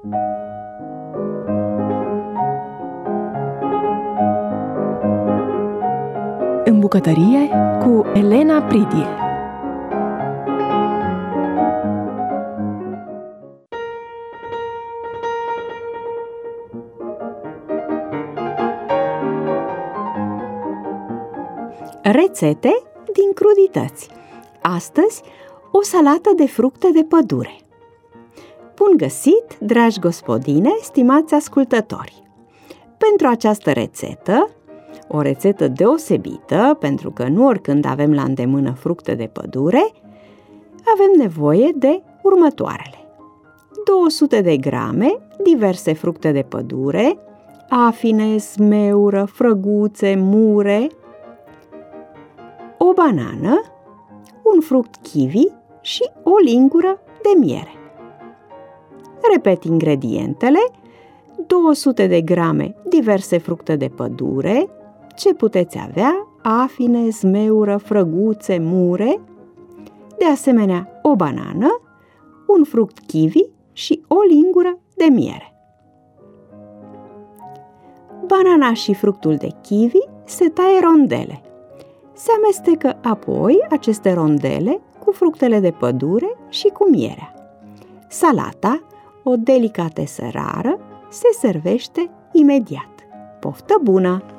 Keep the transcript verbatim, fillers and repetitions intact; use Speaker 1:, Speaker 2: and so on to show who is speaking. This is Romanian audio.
Speaker 1: În bucătărie cu Elena Pridie. Rețete din crudități. Astăzi, o salată de fructe de pădure. Bun găsit, dragi gospodine, stimați ascultători! Pentru această rețetă, o rețetă deosebită, pentru că nu oricând avem la îndemână fructe de pădure, avem nevoie de următoarele: două sute de grame diverse fructe de pădure, afine, smeură, frăguțe, mure, o banană, un fruct kiwi și o lingură de miere. Repet ingredientele: două sute de grame diverse fructe de pădure, ce puteți avea, afine, smeură, frăguțe, mure, de asemenea o banană, un fruct kiwi și o lingură de miere. Banana și fructul de kiwi se taie rondele. Se amestecă apoi aceste rondele cu fructele de pădure și cu mierea. Salata, o delicatesă rară, se servește imediat. Poftă bună!